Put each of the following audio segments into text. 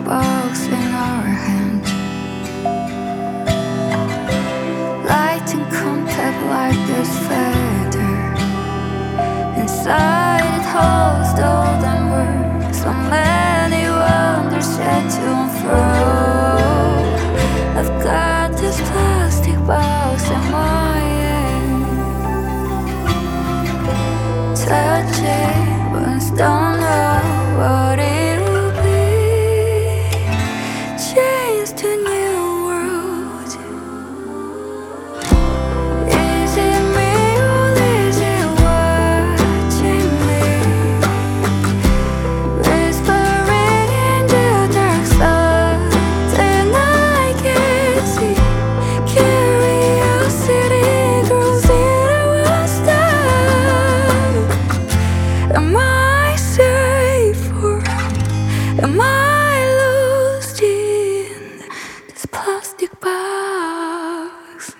box in our hand, lighting contact like this feather. Inside it holds the olden words, so many wonders yet to unfold. I've got this plastic box in my hand. Touch it, but don't know what it will be. Change to new world. Is it me or is it watching me? Whispering in the dark side, and I can see. Curiosity grows in our style. Am I safe or am I lost in this plastic box?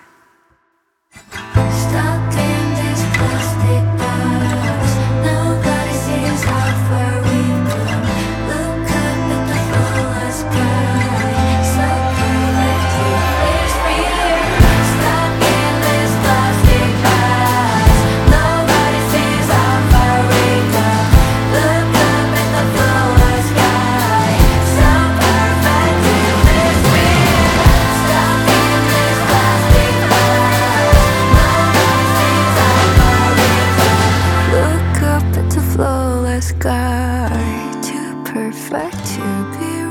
Stuck in this plastic box. Nobody sees how far we've come. Look up at the full sky. So perfectly placed here. Stuck in this plastic box. Nobody sees how far we've come. Look up at the full sky. So perfectly placed here. Stuck in this plastic box. Nobody sees how far we've come. Look up at the flawless sky. Too perfect to be